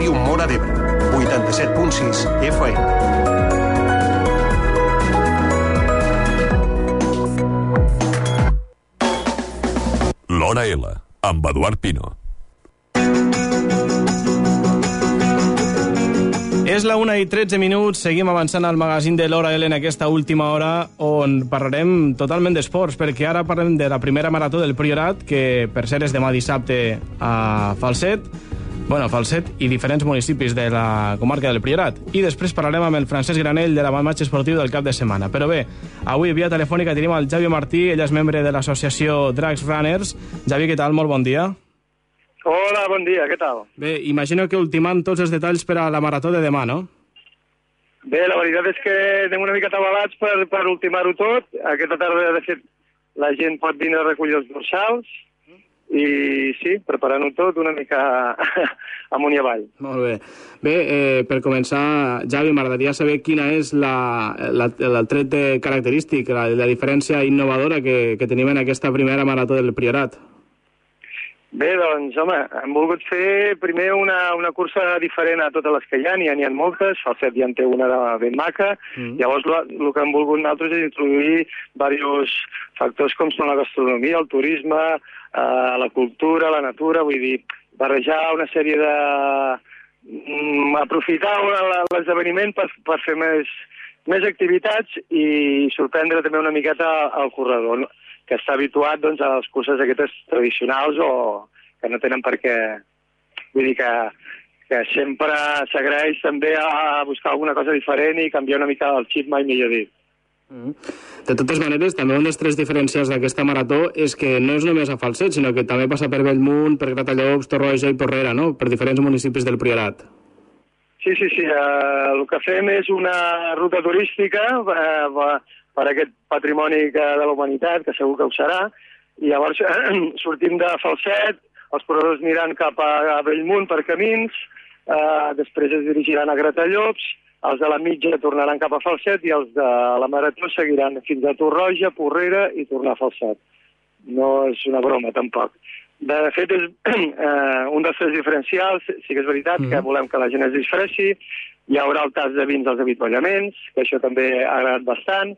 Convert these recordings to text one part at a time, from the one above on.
Ràdio Móra d'Ebre, 87.6 FM. L'Hora L, amb Eduard Pino. És la 1:13, seguim avançant al magazín de l'Hora L en aquesta última hora, on parlarem totalment d'esports, perquè ara parlem de la primera marató del Priorat, que per cert és demà dissabte a Falset, i diferents municipis de la comarca del Priorat. I després parlarem amb el Francesc Granell de l'avantmatx esportiu del cap de setmana. Però bé, avui via telefònica tenim el Javi Martí, ell és membre de l'associació Drags Runners. Javi, què tal? Molt bon dia. Hola, bon dia, què tal? Bé, imagino que ultimant tots els detalls per a la marató de demà, no? Bé, la veritat és que anem una mica atabalats per ultimar-ho tot. Aquesta tarda, de fet, la gent pot vindre a recollir els dorsals i sí, preparant-ho tot una mica amunt i avall. Molt bé. Bé, per començar, Javi, m'agradaria saber quina és el tret característic, la diferència innovadora que tenim en aquesta primera marató del Priorat. Bé, doncs, home, hem volgut fer primer una cursa diferent a totes les que hi ha, n'hi ha moltes, Falset ja en té una ben maca, llavors el que hem volgut nosaltres és introduir diversos factors com són la gastronomia, el turisme, la cultura, la natura, vull dir, barrejar una sèrie de... aprofitar l'esdeveniment per fer més activitats i sorprendre també una miqueta al corredor, que està habituat doncs, a les curses aquestes tradicionals o que no tenen per què... Vull dir que sempre s'agraeix també a buscar alguna cosa diferent i canviar una mica el xip, mai millor dit. De totes maneres, també un dels tres diferencials d'aquesta marató és que no és només a Falset, sinó que també passa per Bellmunt, per Gratallops, Torroja i Porrera, no? Per diferents municipis del Priorat. Sí. El que fem és una ruta turística per aquest patrimoni de la humanitat, que segur que ho serà, i llavors sortim de Falset, els corredors aniran cap a Bellmunt per camins, després es dirigiran a Gratallops, els de la mitja tornaran cap a Falset i els de la marató seguiran fins a Torroja, Porrera i tornar a Falset. No és una broma, tampoc. De fet, és un dels tres diferencials, sí que és veritat que volem que la gent es disfressi, hi haurà el tast de vins als avituallaments, que això també ha agradat bastant,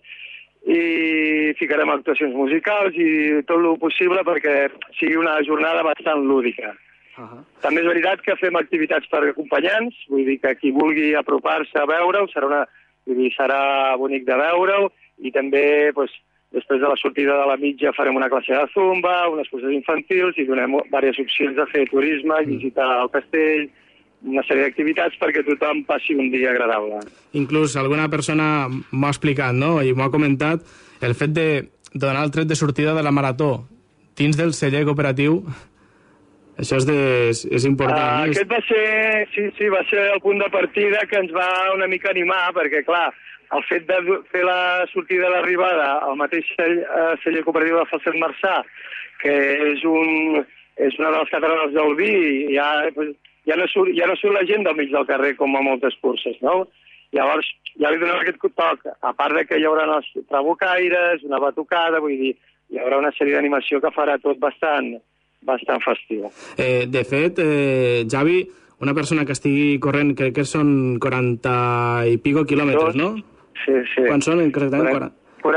i ficarem actuacions musicals i tot el possible perquè sigui una jornada bastant lúdica. També és veritat que fem activitats per acompanyants, vull dir que qui vulgui apropar-se a veure-ho serà bonic de veure-ho, i també després de la sortida de la mitja farem una classe de zumba, unes curses infantils i donem diverses opcions de fer turisme, visitar el castell, una sèrie d'activitats perquè tothom passi un dia agradable. Inclús alguna persona m'ha explicat, no?, i m'ho ha comentat, el fet de donar el tret de sortida de la marató dins del celler cooperatiu, això és important. Aquest va ser el punt de partida que ens va una mica animar, perquè, clar, el fet de fer la sortida de l'arribada al mateix celler cooperatiu de Falset Marçà, que és una de les catedrals del vi, ja no surt la gent del mig del carrer com a moltes curses, no? Llavors, ja li donem aquest toc, a part de que hi haurà els trabucaires, una batucada, vull dir, hi haurà una sèrie d'animació que farà tot bastant festiu. De fet, Javi, una persona que estigui corrent, crec que són 40 i pico quilòmetres, no? Sí. Quants són, exactament?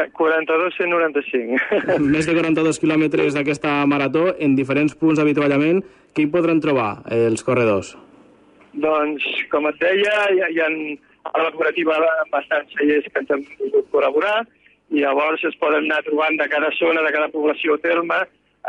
42,195. Més de 42 quilòmetres d'aquesta marató en diferents punts d'avituallament. Què hi podran trobar els corredors? Doncs, com et deia, hi ha a la cooperativa bastants cellers que ens han volgut col·laborar i llavors es poden anar trobant de cada zona, de cada població o terme,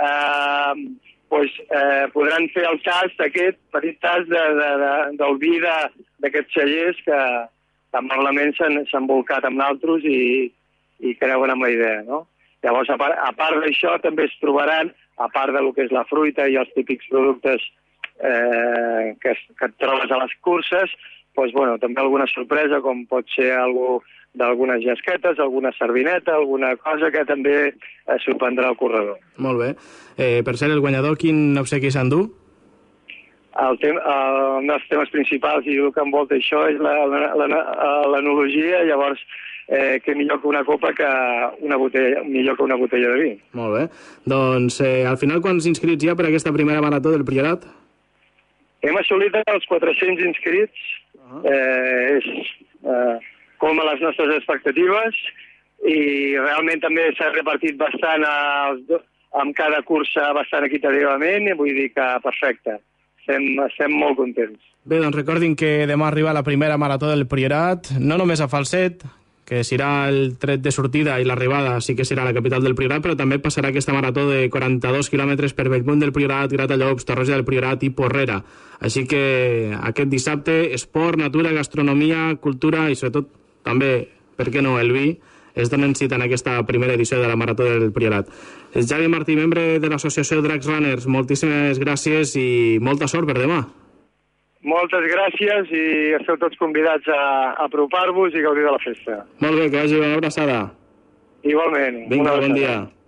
podran fer el tast, aquest petit tast del vi d'aquests cellers que amablement s'han volcat amb nosaltres i creuen amb la idea, no? Llavors, a part d'això, també es trobaran, a part del que és la fruita i els típics productes que et trobes a les curses, també alguna sorpresa, com pot ser d'algunes llesquetes, alguna sardineta, alguna cosa que també sorprendrà el corredor. Molt bé. Per ser el guanyador, quin obsequi s'endú? Un dels temes principals i el que envolta això és l'enologia, llavors que millor que una copa millor que una botella de vi. Molt bé. Doncs al final quants inscrits hi ha per aquesta primera marató del Priorat? Hem assolit els 400 inscrits, és com a les nostres expectatives, i realment també s'ha repartit bastant amb cada cursa bastant equitativament, i vull dir que perfecte, estem molt contents. Bé, doncs recordin que demà arriba la primera marató del Priorat, no només a Falset, que serà el tret de sortida i l'arribada sí que serà a la capital del Priorat, però també passarà aquesta marató de 42 quilòmetres per Bellmunt del Priorat, Gratallops, Torroja del Priorat i Porrera. Així que aquest dissabte, esport, natura, gastronomia, cultura i sobretot també, per què no, el vi, es donen cita en aquesta primera edició de la Marató del Priorat. Javi Martí, membre de l'associació Dracs Runners, moltíssimes gràcies i molta sort per demà. Moltes gràcies i esteu tots convidats a apropar-vos i gaudir de la festa. Molt bé, que vagi una abraçada. Igualment. Vinga, bon dia.